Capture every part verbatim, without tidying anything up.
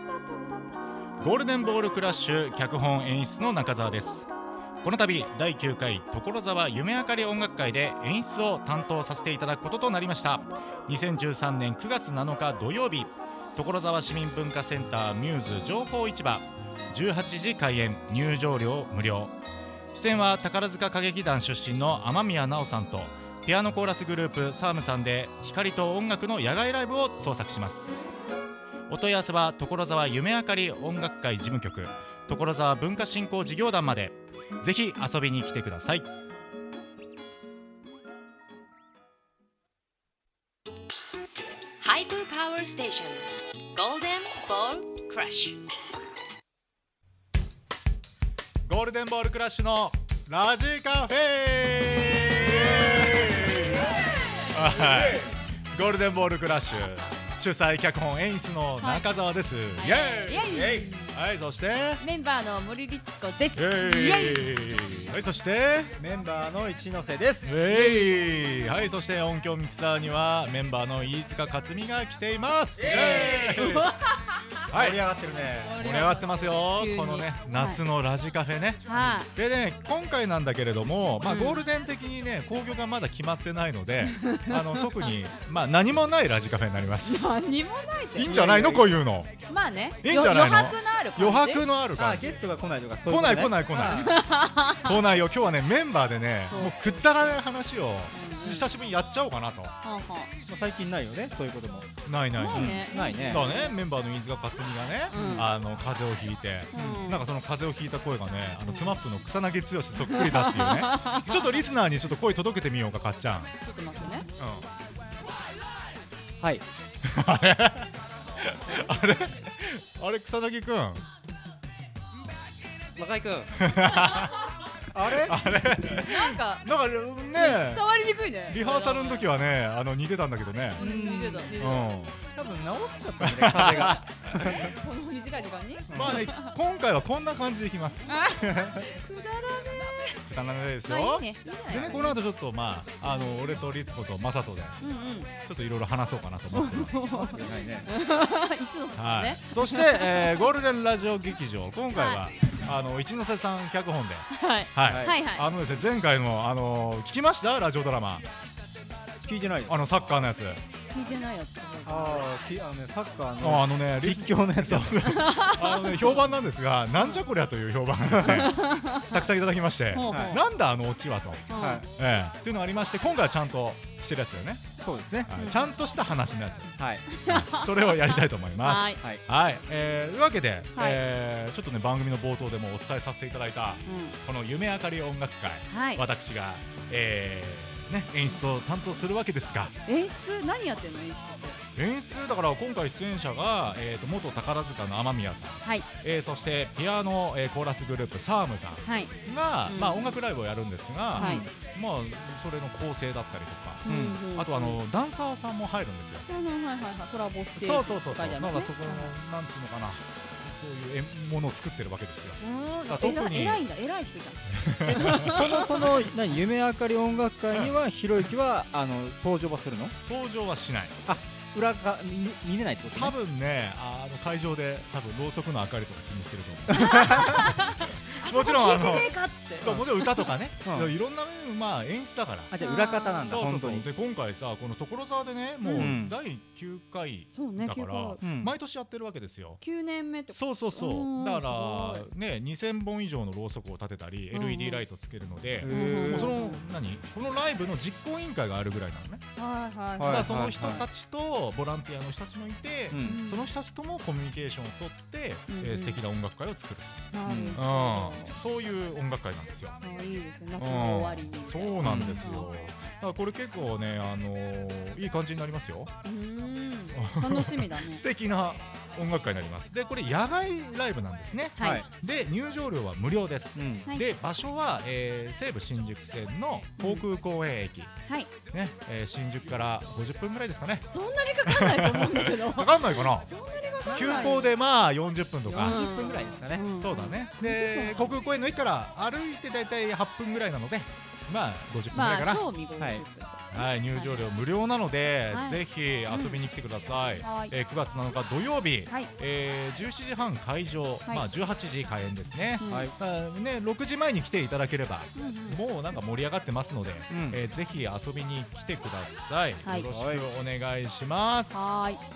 ゴールデンボールクラッシュ脚本演出の中澤です。この度だいきゅうかい所沢夢あかり音楽会で演出を担当させていただくこととなりました。にせんじゅうさんねんくがつなのか土曜日、所沢市民文化センターミューズ情報市場じゅうはちじ開演、入場料無料。出演は宝塚歌劇団出身の雨宮奈緒さんとピアノコーラスグループサームさんで光と音楽の野外ライブを創作します。お問い合わせは所沢夢あかり音楽会事務局所沢文化振興事業団まで。ぜひ遊びに来てください。 ハイプーパワーステーションゴールデンボールクラッシュ。 ゴールデンボールクラッシュのラジカフェ。はい、ゴールデンボールクラッシュ主催脚本演出の中澤です。イエーイ、イエーイ。はい、そしてメンバーの森律子です。 イエーイ。はい、そしてメンバーの一ノ瀬です。 イエーイ。はい、そして音響ミキサーにはメンバーの飯塚克美が来ています。イエーイ。はい、 盛り上がってるね。 盛り上がってますよ。このね夏のラジカフェね。 はでね、今回なんだけれども、まあゴールデン的にね興行がまだ決まってないので、あの特にまあ何もないラジカフェになります。 何もないっていいんじゃないの、こういうの。 まあね、 いいんじゃないの。 余白のある感じ。 余白のあるあ、 感じ。 ゲストが来ないとかそういう来ことね。 ない来ない来ない来ないよ。今日はねメンバーでね、もうくったらない話を久しぶりにやっちゃおうかなと。 はあはもう最近ないよね、そういうことも。 ないない。 ないねないね。 だからね、メンバーの飯塚克美がね、 うんあの風邪をひいて、 うんなんかその風邪をひいた声がね、あのスマップの草薙剛そっくりだっていうね。ちょっとリスナーにちょっと声届けてみようか、かっちゃん。 ちょっと待ってね。 うん。 はい。 あれあれあれ草薙くん。 若井くん。あれ？ あれなんかなんかね伝わりにくいね。 リハーサルの時はね、あの似てたんだけどね。 うん、似てた似てうた。 ん。 多分治っちゃったね、風が。 この短い時間に。 まあね、今回はこんな感じでいきます。 あ、くだらねくだらないですえ。まあよ。 いいね。いいじゃないでね、この後ちょっとまああの俺と律子と正人でちうんうん。 ょっといろいろ話そうかなと思ってます。 じゃないね。 一ノ瀬さんはいね。。 そして、えー、ゴールデンラジオ劇場、今回は、あの一ノ瀬さん脚本で、 はいはい、 はいはいはい。 あのですね、前回のあの聞きましたラジオドラマ、 聞いてないよ。 あのサッカーのやつ。 聞いてないやつ。 ああ、きあのね、サッカーあのあのね、リ実況のやつ。 あのね、評判なんですが、なんじゃこりゃという評判がですね、たくさんいただきまして、 ほうほう。 なんだあのオチはと、 うんはい。 ええっていうのがありまして、今回はちゃんとしてるやつだよね。 そうですね。 はいちゃんとした話のやはい。 つ、それをやりたいと思います。 はい。 はい。 はい、えー、というわけで、 はいえーちょっとね番組の冒頭でもお伝えさせていただいたうこの夢あかり音楽会、 ん。はい。 私が、えーね、演出を担当するわけですが、 演出何やってんの演出って。 演出だから今回出演者が、えー、と元宝塚の雨宮さん、 はいえーそしてピアノ、えーコーラスグループサームさんはい。 が、 うんまあ、音楽ライブをやるんですが、 はい。 まあ、それの構成だったりとか、 うんうんあとあのダンサーさんも入るんですよ。 はいはいはいはいコラボステージそうそうそうそう、 書いてあるんですねなんかそこの、なんつうのかな、そういうえものを作ってるわけですよ。 うんだから特に偉い偉いんだ偉い人じゃん。 このその何夢あかり音楽会にはひろゆきはあの登場はするの？ 登場はしない。 裏が見見れないってことね。 多分ね、あの会場で多分ろうそくの明かりとか気にしてると思う。もちろんあの聞いてねえかっつって。 そう、もちろん歌とかね、 うんいろんなまあ演出だから。 あ、じゃあ裏方なんだそうそうそう。 本当に。 で今回さ、この所沢でね、もううんだいきゅうかいそうねだからきゅうかうん毎年やってるわけですよ。 きゅうねんめってこと。 そうそうそうう。 んだからすごね、にせんぼん以上のろうそくを立てたり、 うんエルイーディー ライトつけるので、 へーもうその何このライブの実行委員会があるぐらいなのね。 はいはいはいだからその人たちとボランティアの人たちもいて、 うんその人たちともコミュニケーションを取って、 うんえー素敵な音楽会を作る、 なるうんほそういう音楽会なんですよ。 ど。あいいですね。夏の終わりに。 そうなんですよ。だからこれ結構ね、あのーいい感じになりますよ。 うーん。楽しみだね素。敵な音楽会になります。で、これ野外ライブなんですね。 はい。 で、入場料は無料です。 うん。 はいで、場所は、えー西武新宿線の航空公園駅、 はい。 ね、えー新宿からごじゅっぷんぐらいですかね。 そんなにかかんないと思うんだけど。 かかんないかな。 そんなにかかん急ない。 行でまあよんじゅっぷんとか。 うんじゅっぷんぐらいですかね。 んそうだね。 うんで、航空公園の駅から歩いてだいたいはっぷんぐらいなので、 まあごじゅっぷんぐらいかな、 まあ賞味ごじゅっぷんはいはい、入場料無料なので、 はいぜひ遊びに来てください、 うんはいえー、くがつなのか土曜日、 はいえー、じゅうしちじはん会場、 はいまあ、じゅうはちじ開演ですね、 うんはいまあね、ろくじまえに来ていただければ、 うんもうなんか盛り上がってますので、 うんえーぜひ遊びに来てください、 はいよろしくお願いします。 はーい。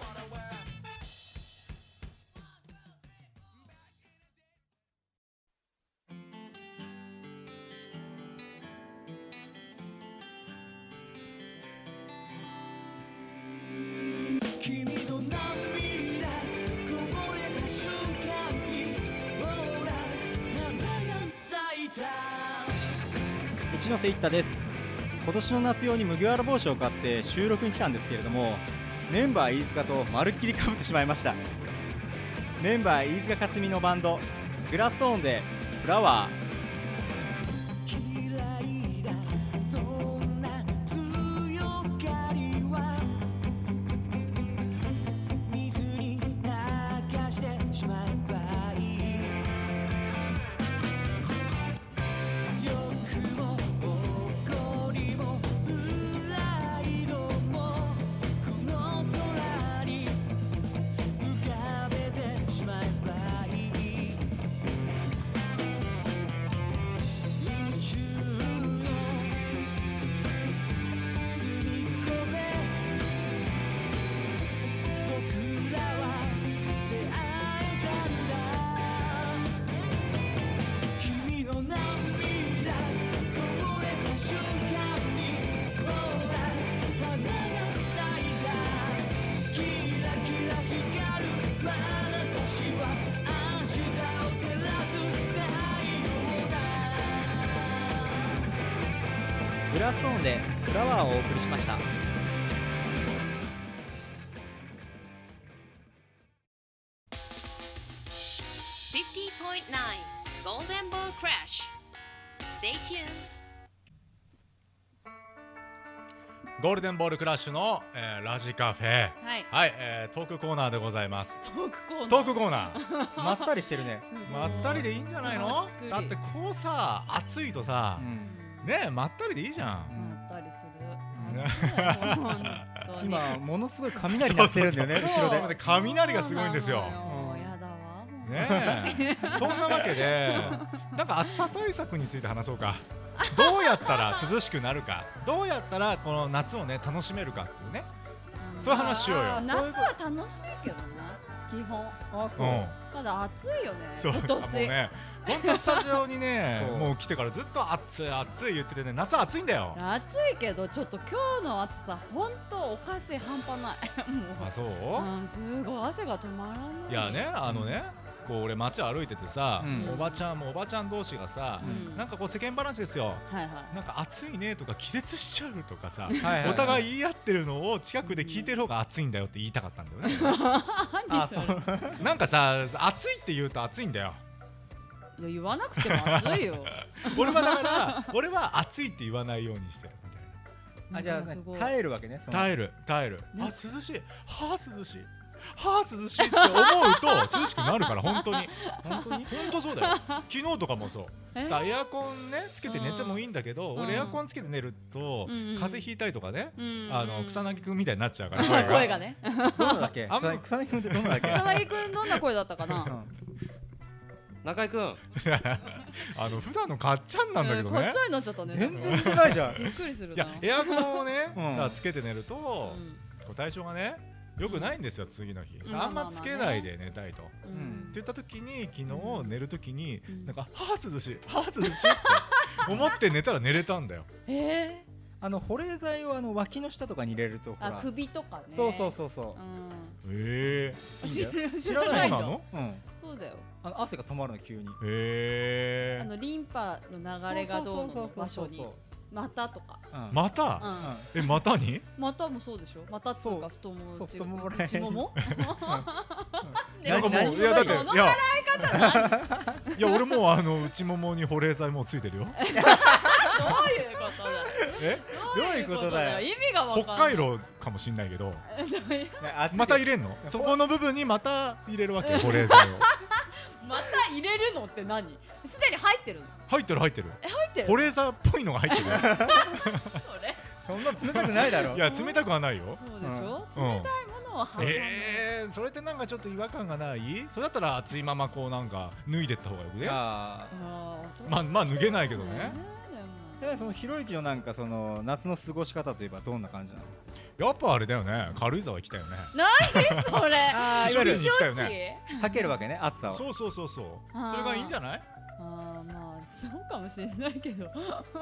君の涙こぼれた瞬間にほら花が咲いた一ノ瀬一太です。今年の夏用に麦わら帽子を買って収録に来たんですけれども、メンバー飯塚とまるっきり被ってしまいました。メンバー飯塚克美のバンドグラストーンでフラワー。 嫌いだそんな強がりは水に流してしまえばいい欲も怒りもプライドもこの空に浮かべてしまえばいい宇宙の隅っこで僕らは出会えたんだ君の涙こぼれた瞬間にほら花が咲いたキラキラ光る眼差しは明日を照らす太陽だグラストーンでフラワーをお送りしました。 フィフティーポイントナイン Golden Ball Crash. Stay tuned. ゴールデンボールクラッシュの、えーラジカフェ、 はい。 はい、えートークコーナーでございます。 トークコーナー。 トークコーナーまったりしてるね。 すごいまったりでいいんじゃないのざっくりだってこうさ暑いとさう、んねえまったりでいいじゃん。 まったりする。 ね暑い本当に。 今ものすごい雷鳴ってるんだよね、 そうそうそう後ろで。 で雷がすごいんですよ。 そうなのやだわ。 ねえそんなわけでなんか暑さ対策について話そうか。どうやったら涼しくなるか、どうやったらこの夏をね楽しめるかっていうね、そういう話しようよ。 夏は楽しいけどな。基本。 あ、そう。 うんただ暑いよね。 そう今年。 もうね、本当スタジオにねそうもう来てからずっと暑い暑い言っててね、夏は暑いんだよ。 暑いけどちょっと今日の暑さ本当おかしい、半端ないもうあ、そう、 うん、すごい汗が止まらない。 いやね、あのね、こう俺街歩いててさ、 うんおばちゃんもおばちゃん同士がさ、 うんなんかこう世間話ですよ。 はいはい。 なんか暑いねとか気絶しちゃうとかさ、 はいはいはいお互い言い合ってるのを近くで聞いてる方が暑いんだよって言いたかったんだよね。 あ、そう。 なんかさ、暑いって言うと暑いんだよ。 いや言わなくても暑いよ。 俺はだから俺は暑いって言わないようにしてるみたいな。 あ、じゃあすごい耐えるわけね。その耐える耐える、 ねあ涼しい、はあ涼しい、はあ涼しいって思うと涼しくなるから、本当に本当に本当そうだよ。昨日とかもそう、 えだからエアコンねつけて寝てもいいんだけど、 うん俺エアコンつけて寝ると、 うんうん風邪ひいたりとかね、 うんあの草薙くんみたいになっちゃうから声が声がね。 どんなだっけ？ あんま草草薙君ってどんなだっけ？ 草薙くんどんな声だったかな。 中井くん、 あの普段のかっちゃんなんだけどねこっち、ゃになっちゃったね。 全然似てないじゃん。 びっくりするいな。 やエアコンをね、 うんだからつけて寝ると、 うんこう体調がね良くないんですよ、次の日、 うんあんまつけないで寝たいと、ってうん言った時に昨日うん寝る時に、 うんなんかはあ涼しいはあ涼しいって思って寝たら寝れたんだよ。 えあの保冷剤をあの脇の下とかに入れるとほー、あら。 首とかね。 そうそうそうそうん。 へう。いいんだよ。 知知らえ、 ないそうなの？ うん。 そうだよ。 あの汗が止まるの急に。 へえ、 あのリンパの流れがどうのの場所にそうそうそうそう股とか。 うん。 また、 うん。 えまたに股もそうでしょ。股っつうかそう太ももそう違う太ももらへん内もも。ねなんかもう何いやだってい何やいや俺もうあの内ももに保冷剤もうついてるよ。 どういうことだよ。 えどういうことだよ意味がわかん北ない。 海道かもしんないけど、 ね暑いまた入れんの？そこの部分にまた入れるわけ、保冷剤を。 また入れるのって何？すでに入ってるの？ 入ってる入ってる。 え入ってる？ 保冷剤っぽいのが入ってる。 それそんな冷たくないだろ。 いや冷たくはないよ。 そうでしょ、 うん冷たいものを挟んで、 えー、それってなんかちょっと違和感がない？それだったら熱いままこうなんか脱いでった方がよくね。 ああーまあまあ脱げないけどね。 ねあ。でそのひろゆきのなんかその夏の過ごし方といえばどんな感じなの？ やっぱあれだよね。軽井沢来たよね。 何それあーいわゆる避暑来たよ地避けるわけね、暑さを。 そうそうそうそう。 あーそれがいいんじゃない？ あーまあそうかもしれないけど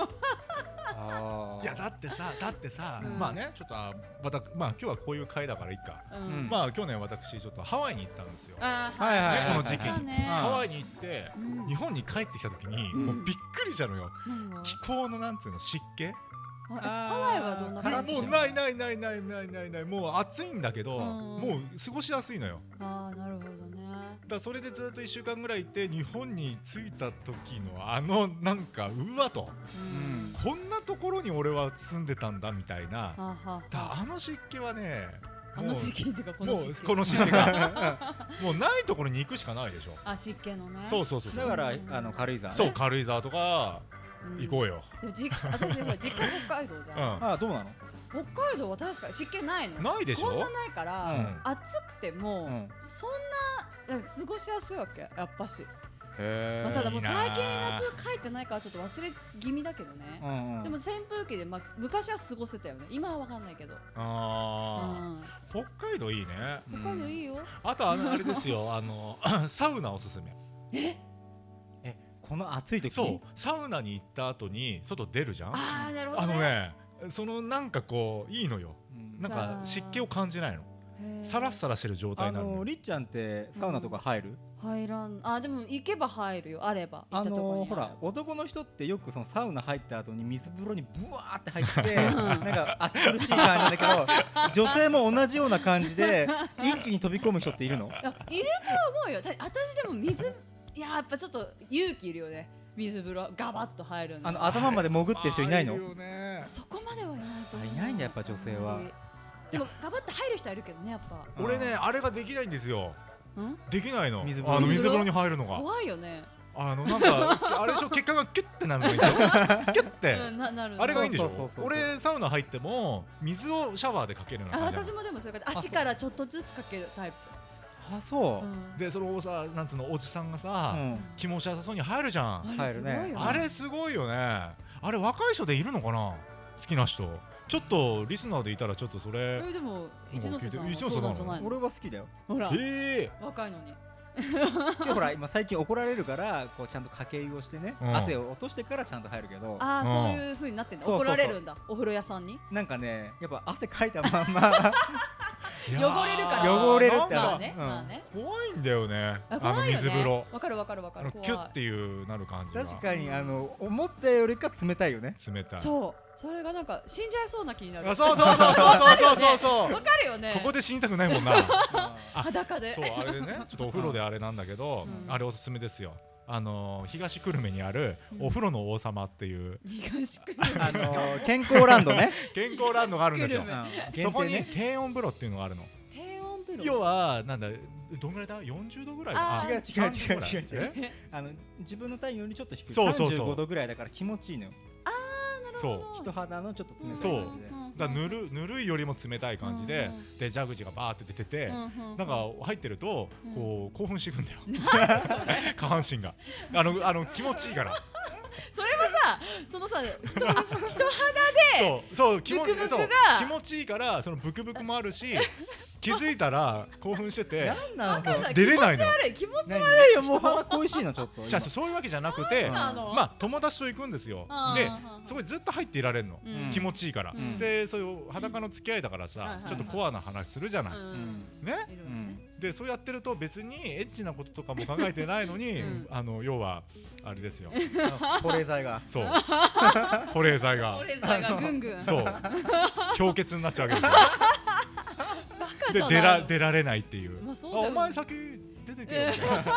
あーいやだってさだってさ、 うんまあねちょっとあまたまあ今日はこういう回だからいいか。 ううんんまあ去年私ちょっとハワイに行ったんですよ。 あーはいはいはいねこの時期にそうねハワイに行ってうん日本に帰ってきた時にうんもうびっくりしたのよ。 何が気候のなんつうの湿気。 ああーハワイはどんな感じ？ もうないないないないないないないもう暑いんだけど、 うんもう過ごしやすいのよ。 ああなるほどね。 だからそれでずっといっしゅうかんぐらいいて日本に着いた時のあのなんかうわとうんこんなところに俺は住んでたんだみたいな。 ははだあの湿気はねあの時期っていうかこもうの時期この湿気がもうないところに行くしかないでしょ。 あ湿気のね。 そうそうそうそうだからうんあの軽井沢ね。 そう軽井沢とかうん行こうよ。 でも実家私ほら実家北海道じゃん。 うあーどうなの？ 北海道は確かに湿気ないの。 ないでしょこんなないから、 うん暑くても、 うんそんな過ごしやすいわけやっぱし。 へまあ、ただもういいな最近夏帰ってないからちょっと忘れ気味だけどね。 うんうんでも扇風機で、まあ、昔は過ごせたよね。今はわかんないけど。うあん、 ー北海道いいね。 北海道いいよ。 あとあのあれですよあのサウナおすすめ。 ええこの暑い時そうサウナに行った後に外出るじゃん。 ああなるほど、ね。 あのねそのなんかこういいのよ。 うんなんか湿気を感じないの。 へーサラッサラしてる状態あになるのよ。 のりっちゃんってサウナとか入る？ 入らん。あでも行けば入るよ。あれば行あったところにのほら男の人ってよくそのサウナ入った後に水風呂にブワーって入ってうんなんか暑苦しい感じなんだけど女性も同じような感じで一気に飛び込む人っているの？ いやいるとは思うよ。た私でも水いややっぱちょっと勇気いるよね。水風呂ガバッと入るの。 あの頭まで潜ってる人いないの？ あーるよね。 そこまではいないと思う。 あいないんだやっぱ女性は。 でもガバッと入る人はいるけどねやっぱ。 俺ねあれができないんですよ。 うん？ できないの。 水風呂あの水風呂水風呂に入るのが。 怖いよね。 あのなんかあれでしょ血管がキュッてなるのがいいんでしょ。キュッて。 うんななる。 あれがいいんでしょそうそうそうそう。 俺サウナ入っても水をシャワーでかけるのあが感じ私もでもそういう感じ。足からちょっとずつかけるタイプ。 あそうう。 んでそのさなんつうのおじさんがさ、 うん気持ちよさそうに入るじゃん。 あれすごいよね。 あれすごいよね。あれ若い人でいるのかな好きな人。ちょっとリスナーでいたらちょっとそれ。 えでも一ノ瀬さんは一ノ瀬さんなのそうなんじゃないの？ 俺は好きだよ。 ほらええ若いのに。 でほら今最近怒られるからこうちゃんとかけ湯をしてねうん汗を落としてからちゃんと入るけどああうんそういう風になってんだ。怒そうそうそうられるんだ。お風呂屋さんに。 なんかねやっぱ汗かいたまんま汚れるから汚れるってまあねうんまあね。 怖いんだよね。 ああの怖いよね水風呂。 わかるわかるわかある。怖いのキュッていうなる感じが。 確かにあの思ったよりか冷たいよね。 冷たい。 そうそれがなんか死んじゃいそうな気になる。 あそうそうそうそうそうそうそうわかるよね。 ここで死にたくないもんな。あ裸で。 そうあれでねちょっとお風呂であれなんだけど、 うんあれおすすめですよ。あのー東久留米にあるうんお風呂の王様っていう東区あの健康ランドね。 健康ランドがあるんですよ東。久留米そこに限定ね低温風呂っていうのがあるの。 低温風呂。 要はなんだどんぐらいだよんじゅうどぐらいあー違う違う違うさんじゅうぐらい違う違うえあの自分の体温よりちょっと低いそうそうそうさんじゅうごどぐらいだから気持ちいいのよ。 そう人肌のちょっと冷たそうい感じで。 だからぬるぬるいよりも冷たい感じでうんうんで蛇口がバーって出ててななんか入ってるとうんこう興奮していくんだよ下半身があのあの気持ちいいからそれはさそのさ人人肌そうそう気持ちブクブクがそう気持ちいいからそのブクブクもあるし気づいたら興奮しててなんなの赤さん出れないの気持ち悪い気持ち何悪いよもう人肌恋しいのちょっと。 じゃあそういうわけじゃなくてうんなのまあ友達と行くんですよあーではんはんそこにずっと入っていられるのうん気持ちいいからうんでそういう裸の付き合いだからさはいはいはいちょっとコアな話するじゃないうんねいるわねうんでそうやってると別にエッチなこととかも考えてないのに、 うんあの要はあれですよ保冷剤が。 そう保冷剤が保冷剤がぐんぐんそう氷結になっちゃうわけですよバカじでゃない出ら出られないっていう、 まあそうだよあお前先出てけよみたい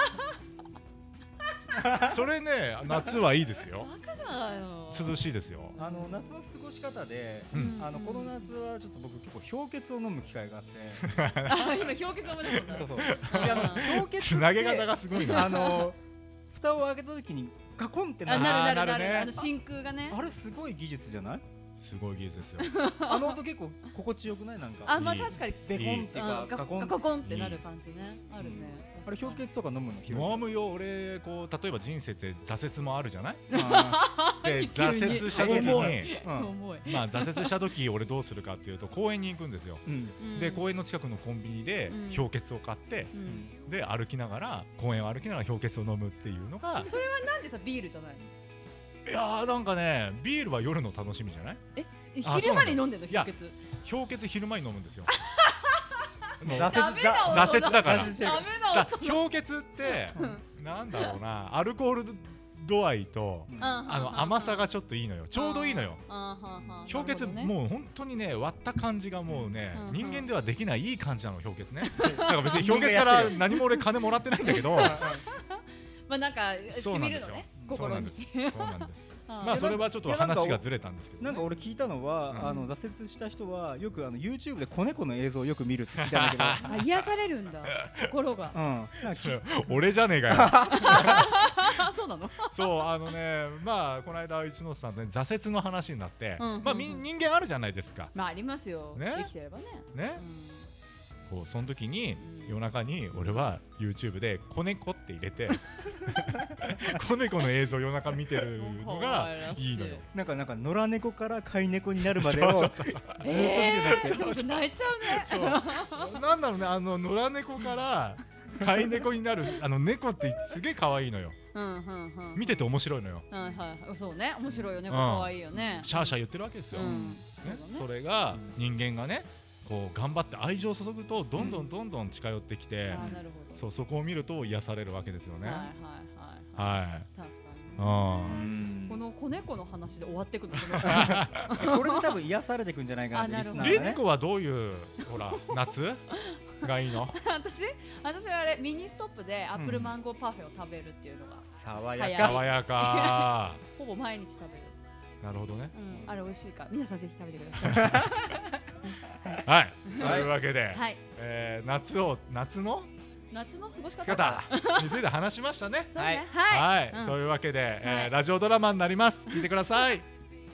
なそれね夏はいいですよバカじゃないの涼しいですよ、 あの夏の過ごし方で。 うんあのこの夏はちょっと僕結構氷結を飲む機会があってあ今氷結思い出したんだそうそうであの氷結ってつなげ方がすごいなあの蓋を開けた時にガコンってなる。 あなるなるなるねなるあの真空がね。 あれすごい技術じゃない？ すごい技術ですよ。 あの音結構心地よくない？なんかあまあいい確かに。 ベコンっていうかうんガガコンガコンってなる感じね。あるね。 あれ氷結とか飲むの？ 飲むよ。俺こう例えば人生って挫折もあるじゃない？ あで挫折した時に、 ーうん重い。 まあ挫折した時俺どうするかっていうと公園に行くんですよ。 うんで公園の近くのコンビニでうん氷結を買って、 うんで歩きながら公園を歩きながら氷結を飲むっていうのが、 それはなんでさビールじゃないの？ いやーなんかねビールは夜の楽しみじゃない？ えあ昼間に飲んでんのいや氷結。 氷結昼間に飲むんですよ。もう挫ダメな挫折だから。 挫折してるダメなだ音。 氷結ってなんだろうな、アルコール度合いとうんあの甘さがちょっといいのよ。ちょうどいいのよ。 あーはんはん氷結なるほどねもう本当にね割った感じがもうねうんうん人間ではできないいい感じなの氷結ね。なんか別に氷結から何も俺金もらってないんだけど、 まあなんかそうなんですよ染みるのね。 そう心になんです。そうなんです。 あーまあそれはちょっと話がずれたんですけどね。 なんか俺聞いたのは、 うんあの挫折した人はよくあの YouTube で子猫の映像をよく見るって聞いたんだけど、 あ癒されるんだ心が。 うん、なんかき俺じゃねえかよ。 あそうなの？ そうあのねまあこの間一ノ瀬さんとね挫折の話になって、 うんうんうんまあみ人間あるじゃないですか。 まあありますよ。 ね生きてればね。 ね。こうその時にうん夜中に俺は YouTube で子猫って入れて子猫の映像を夜中見てるのがいいのよ。 なんかなんか野良猫から飼い猫になるまでそうをそうそうずっと見てたって。 でもそれ泣いちゃうね。 そうなんだろうね、あの野良猫から飼い猫になるあの猫ってすげえ可愛いのよ。 うんうんうん。 見てて面白いのよ。 はいはいそうね面白いよねうん可愛いよね。 シャーシャー言ってるわけですよ。 うんねそうだねそれが人間がねこう頑張って愛情を注ぐとどんどんどんどん近寄ってきて、 あーなるほど。 そうそこを見ると癒されるわけですよね。 はいはいはいはい。 確かに。 うんこの子猫の話で終わってくの。 これで多分癒されていくんじゃないかなってあなるほどリスナーがね。 リツコはどういうほら夏がいいの？ 私私はあれミニストップでアップルマンゴーパフェを食べるっていうのが爽や早いか。 爽やか。 ほぼ毎日食べる。 なるほどね。 うんあれ美味しいから皆さんぜひ食べてください。 はい。そういうわけで、 はい。 えー夏を夏の夏の過ごし方。 姿について話しましたね。 そうねははいい。、うんそういうわけで、えーはいラジオドラマになります。聞いてください。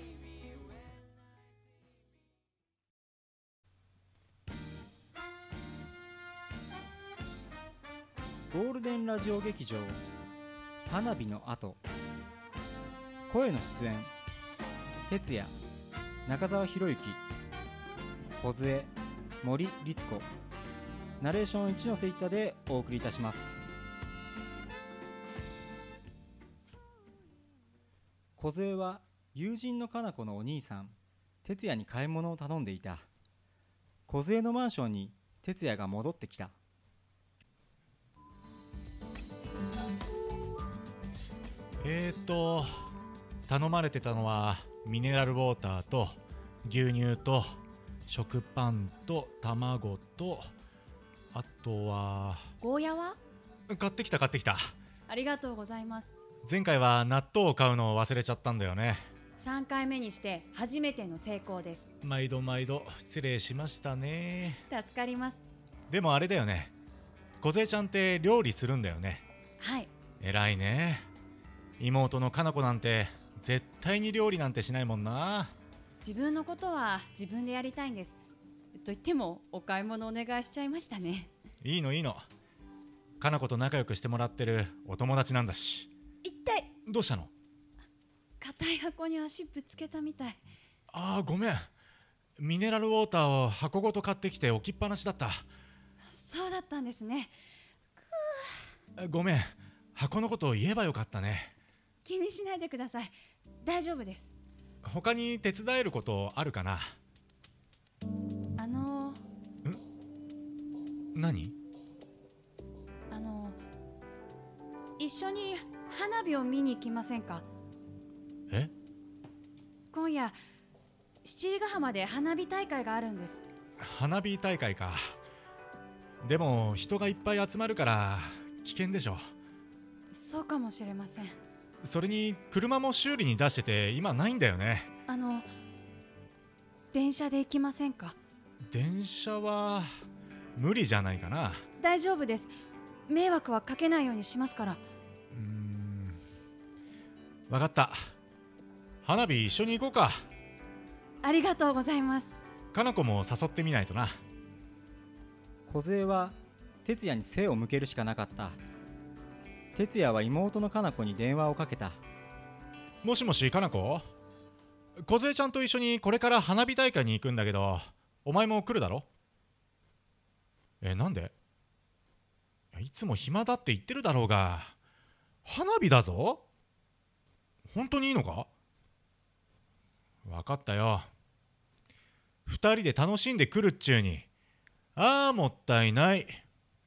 ゴールデンラジオ劇場花火の後、声の出演哲也、中澤博之、梢、森律子、ナレーション一ノ瀬一太でお送りいたします。梢は友人のかな子のお兄さん哲也に買い物を頼んでいた。梢のマンションに哲也が戻ってきた。 えーと頼まれてたのはミネラルウォーターと牛乳と食パンと卵とあとはゴーヤは買ってきた買ってきた。 ありがとうございます。 前回は納豆を買うのを忘れちゃったんだよね。 さんかいめにして初めての成功です。 毎度毎度失礼しましたね。 助かります。 でもあれだよね、梢ちゃんって料理するんだよね。 はい。 偉いね。妹のかな子なんて絶対に料理なんてしないもんな。 自分のことは自分でやりたいんです。と言ってもお買い物お願いしちゃいましたね。 いいのいいの、かな子と仲良くしてもらってるお友達なんだし。 一体どうしたの？ 硬い箱に足ぶつけたみたい。 あーごめん、ミネラルウォーターを箱ごと買ってきて置きっぱなしだった。 そうだったんですね。 ごめん、箱のことを言えばよかったね。 気にしないでください。大丈夫です。 他に手伝えることあるかな？ あの何？ あの一緒に花火を見に行きませんか？ え？ 今夜七里ヶ浜で花火大会があるんです。 花火大会か。でも人がいっぱい集まるから危険でしょ。 そうかもしれません。 それに車も修理に出してて今ないんだよね。 あの電車で行きませんか？ 電車は無理じゃないかな。 大丈夫です。迷惑はかけないようにしますから。 うーんわかった。花火一緒に行こうか。 ありがとうございます。 かな子も誘ってみないとな。 梢は哲也に背を向けるしかなかった。哲也は妹のかな子に電話をかけた。 もしもし、かな子。梢ちゃんと一緒にこれから花火大会に行くんだけど、お前も来るだろ。え、なんで？いつも暇だって言ってるだろうが、花火だぞ。本当にいいのか？分かったよ。二人で楽しんでくるっちゅうに。ああ、もったいない。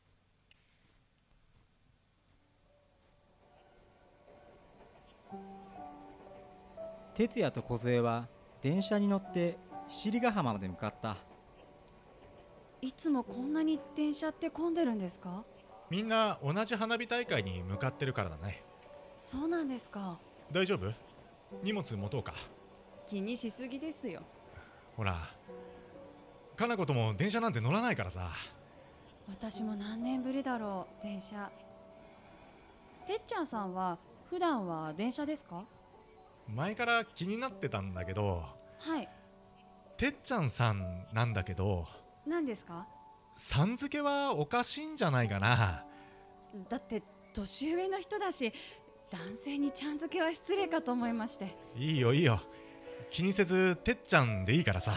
哲也と梢は電車に乗って七里ヶ浜まで向かった。 いつもこんなに電車って混んでるんですか？ みんな同じ花火大会に向かってるからだね。 そうなんですか。 大丈夫？荷物持とうか。 気にしすぎですよ。 ほら、かな子とも電車なんて乗らないからさ。 私も何年ぶりだろう、電車。てっちゃんさんは普段は電車ですか？ 前から気になってたんだけど、 はい。 てっちゃんさんなんだけど、 何ですか？ さん付けはおかしいんじゃないかな。 だって年上の人だし、男性にちゃん付けは失礼かと思いまして。 いいよいいよ、気にせずてっちゃんでいいからさ。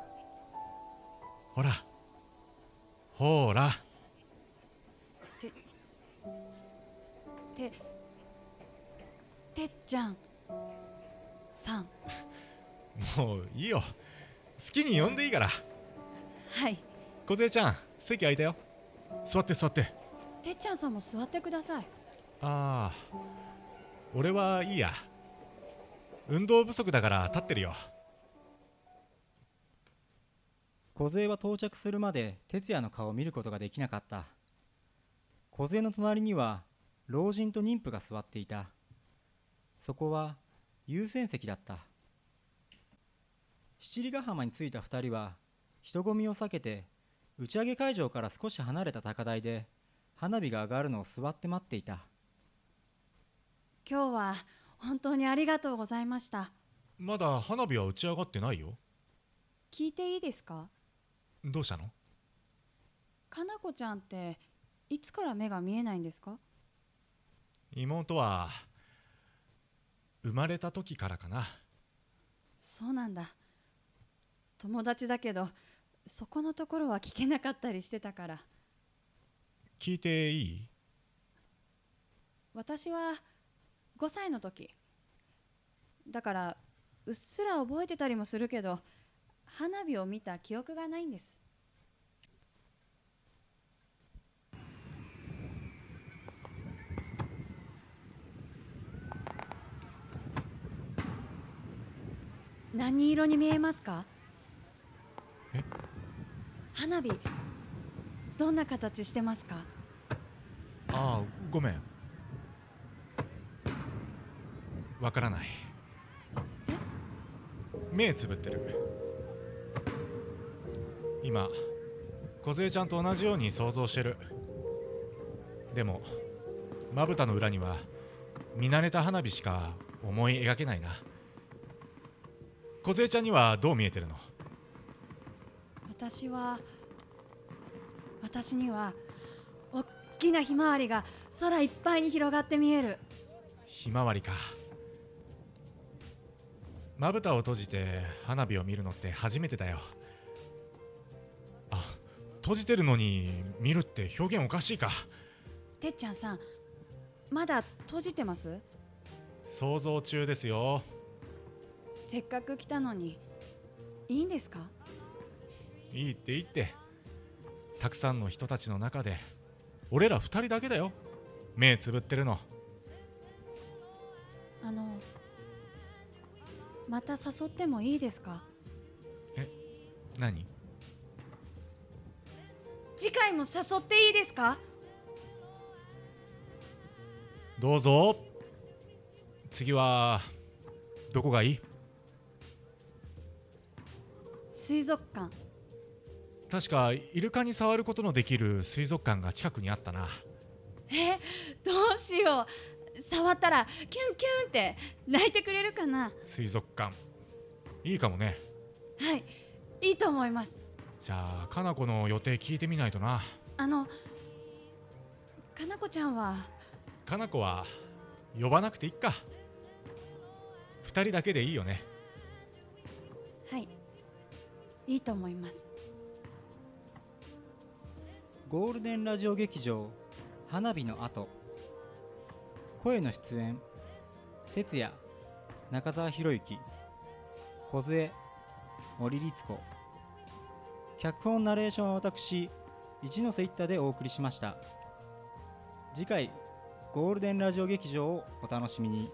ほらほら。 てててっちゃんさん。 もういいよ、好きに呼んでいいから。 はい。 梢ちゃん、席空いたよ。座って座って。 てっちゃんさんも座ってください。 ああ、俺はいいや。運動不足だから立ってるよ。 梢は到着するまで哲也の顔を見ることができなかった。梢の隣には老人と妊婦が座っていた。そこは優先席だった。七里ヶ浜に着いた二人は人混みを避けて打ち上げ会場から少し離れた高台で花火が上がるのを座って待っていた。 今日は本当にありがとうございました。 まだ花火は打ち上がってないよ。 聞いていいですか？ どうしたの？ かなこちゃんっていつから目が見えないんですか？ 妹は生まれた時からかな。 そうなんだ。友達だけどそこのところは聞けなかったりしてたから。 聞いていい？ 私はごさいの時だから、うっすら覚えてたりもするけど花火を見た記憶がないんです。何色に見えますか？ え？ 花火どんな形してますか？ ああ、ごめん、わからない。目つぶってる。今梢ちゃんと同じように想像してる。でもまぶたの裏には見慣れた花火しか思い描けないな。梢ちゃんにはどう見えてるの？ 私は私にはおっきなひまわりが空いっぱいに広がって見える。 ひまわりか。まぶたを閉じて花火を見るのって初めてだよ。あ、閉じてるのに見るって表現おかしいか。 てっちゃんさん、まだ閉じてます？ 想像中ですよ。 せっかく来たのにいいんですか？ いいっていいって。たくさんの人たちの中で俺ら二人だけだよ、目つぶってるの。 あのまた誘ってもいいですか？ え、何？ 次回も誘っていいですか？ どうぞ。次はどこがいい？ 水族館。 確かイルカに触ることのできる水族館が近くにあったな。 え、どうしよう。 触ったらキュンキュンって泣いてくれるかな。 水族館いいかもね。 はい、いいと思います。 じゃあかなこの予定聞いてみないとな。 あのかなこちゃんは。 かなこは呼ばなくていいか。二人だけでいいよね。 はい、いいと思います。 ゴールデンラジオ劇場花火の後、声の出演哲也、中澤博之、梢、森律子、脚本ナレーションは私一ノ瀬一太でお送りしました。次回ゴールデンラジオ劇場をお楽しみに。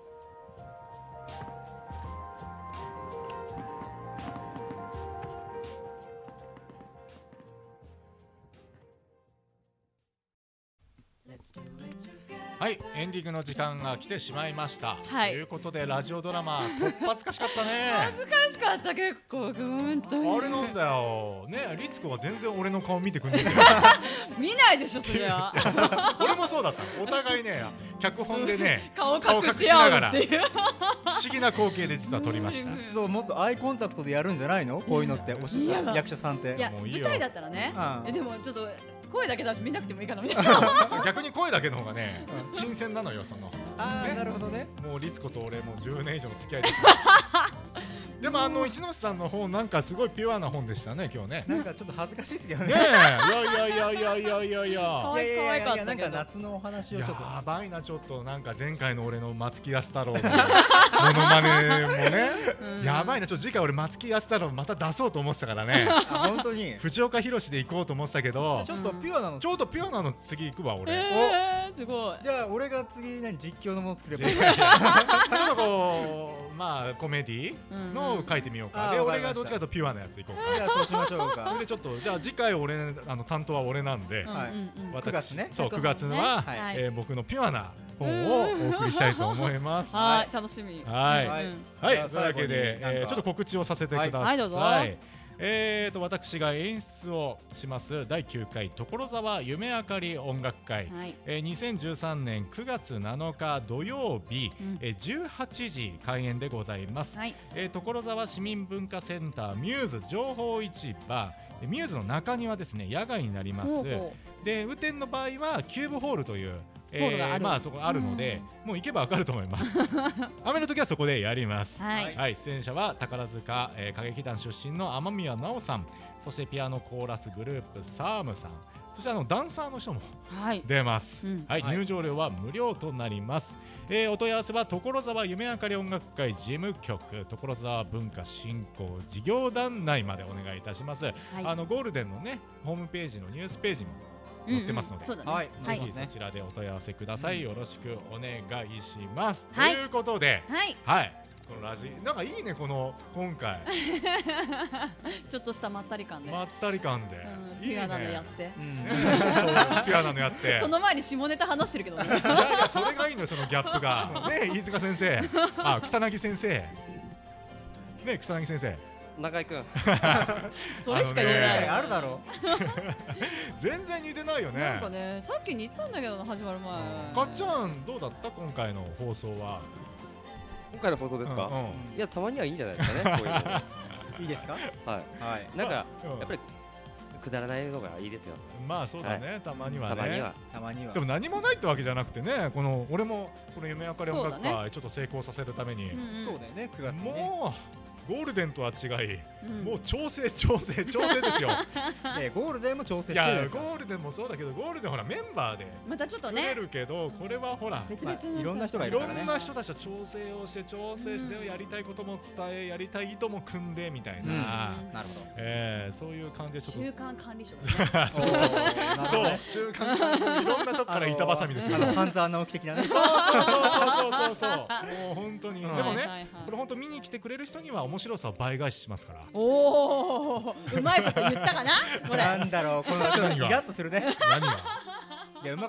はい、エンディングの時間が来てしまいました、 はい、 ということでラジオドラマこっぱずかしかったね。 恥ずかしかった結構本当に。 あれなんだよね、律子は全然俺の顔見てくんねえけど見ないでしょそれは俺もそうだった。お互いね脚本でね顔隠し合うっていう不思議な光景で実は撮りました。 そう、もっとアイコンタクトでやるんじゃないの、こういうのっておしいや役者さんって。 いやもういいよ舞台だったらね、 うんえでもちょっと声だけ出し見なくてもいいかなみたいな逆に声だけの方がね新鮮なのよ。そのあー、なるほどね。 もう律子と俺もうじゅうねん以上の付き合いですでもあの一ノ瀬さんの本なんかすごいピュアな本でしたね今日ね。 なんかちょっと恥ずかしいですけどねえ、 ね。 いやいやいやいやいやいやいや可愛い可愛かったけどなんか夏のお話をちょっと。 やばいな、ちょっとなんか前回の俺の松木安太郎のモノマネもね、 うんやばいな。ちょっと次回俺松木安太郎また出そうと思ってたからねあ、本当に。 藤岡弘で行こうと思ってたけどちょっとピュアなの。 ちょっとピュアなの次行くわ俺、 えー、すごい。 じゃあ俺が次何実況のもの作ればいい。 ちょっとこうまあコメディのを書いてみようか、でうんうんあー俺がどっちかというとピュアなやつ行こうかじゃあそうしましょうそれか。 でちょっとじゃあ次回俺あの担当は俺なんで、 はいうんうんうん私くがつねそうく脚本ねがつは、 はいえー僕のピュアな本をお送りしたいと思います。 はい、楽しみ。 はい、 はいうんはい、 じゃあというわけで、 最後になんかえーちょっと告知をさせてください。 はいどうぞえーと私が演出をしますだいきゅうかい所沢夢あかり音楽会、 はい。 えーにせんじゅうさんねんくがつなのか土曜日、 うんえーじゅうはちじ開演でございます。 はい。 えー所沢市民文化センターミューズ情報市場、えーミューズの中庭ですね、野外になります。 ほうほで雨天の場合はキューブホールという、えホールがあるまあそこあるので、もう行けばわかると思います雨の時はそこでやります。 う。はい。 はい、出演者は宝塚、えー、歌劇団出身の雨宮奈緒さん、そしてピアノコーラスグループサームさん、そしてあのダンサーの人もはい。 出ます、 うんはい、 はい入場料は無料となります。えーお問い合わせは所沢夢あかり音楽会事務局所沢文化振興事業団内までお願いいたします。 はい。 あのゴールデンのねホームページのニュースページも載ってますので、 うんうんそうだね。 はいはいぜひそちらでお問い合わせください、よろしくお願いします、 はいということで、 はい。 はい、このラジなんかいいね、この今回ちょっとしたまったり感で。 まったり感で、 うん。 いいねピュアなのやって。 うんねそうピュアなのやってその前に下ネタ話してるけどね。 いやいやそれがいいのよ、そのギャップがね、飯塚先生、あ草薙先生ね、草薙先生中井くんそれしか言えあのねない。 あるだろ全然似てないよね。 なんかね、さっき似てたんだけどな、始まる前。 かっちゃんどうだった今回の放送は。 今回の放送ですか、 うんうんいやたまにはいいんじゃないですかねこういうのいいですか。 ははい。 いなんかうんやっぱりくだらないのがいいですよまあそうだね、たまにはね。 たまにはたまにはでも何もないってわけじゃなくてね、この俺もこの夢あかり音楽そうだ会ちょっと成功させるために、 うんうんそうだよね、くがつにね。 もうゴールデンとは違い、 うんもう調整調整調整ですよ。 でゴールデンも調整いしてるんですか。 やゴールデンもそうだけど、ゴールデンほらメンバーでまたちょっと作れね、 るけど、これはほら別々のまあいろんな人がいいろるからねんな人たちと調整をして調整して、 うんやりたいことも伝え、やりたい意図も組んでみたいな、 うんなるほど。 えーそういう感じでちょっ中間管理職だね。 とそうそうそう中間管理いろんなとこから板挟みですよ。 あの半沢直樹的なね。 そうそうそうそうそうそうそう。もう本当に、 うんでもね、 はいはいはいこれ本当見に来てくれる人には面白さを倍返ししますから。 おお、うまいこと言ったかな、これ。 なんだろう、このちょっとイラッとするね。 何が？ いや、うまかった。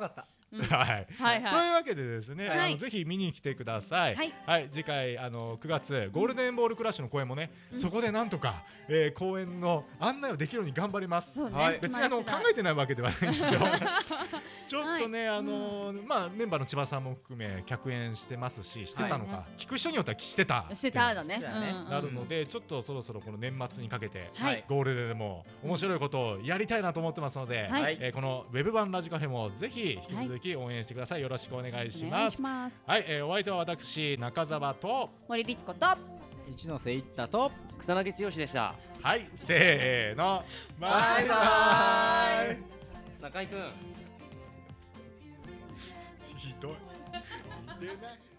うんはいはいはいそういうわけでですね、 はいあのぜひ見に来てください。 はい次回あのくがつゴールデンボールクラッシュの公演もね、 うんそこでなんとか、えー、公演の案内をできるように頑張ります。 そうね、 はい、別にあの考えてないわけではないんですよ。ちょっとね、 はいあのーまあメンバーの千葉さんも含め客演してますし、してたのか、 はい聞く人によってはしてたしてただねそうだねうんうんなるので、ちょっとそろそろこの年末にかけて、 はいゴールデンでも面白いことをやりたいなと思ってますので、 はいえーこのウェブ版ラジカフェもぜひ引き続き応援してください。よろしくお願いしお願います。 します。 はい、えーお相手は私中澤と、 森律子と一ノ瀬一太と草薙剛でした。 はい、せーの、バイバイ。 中井くん。 ひどい。出ない。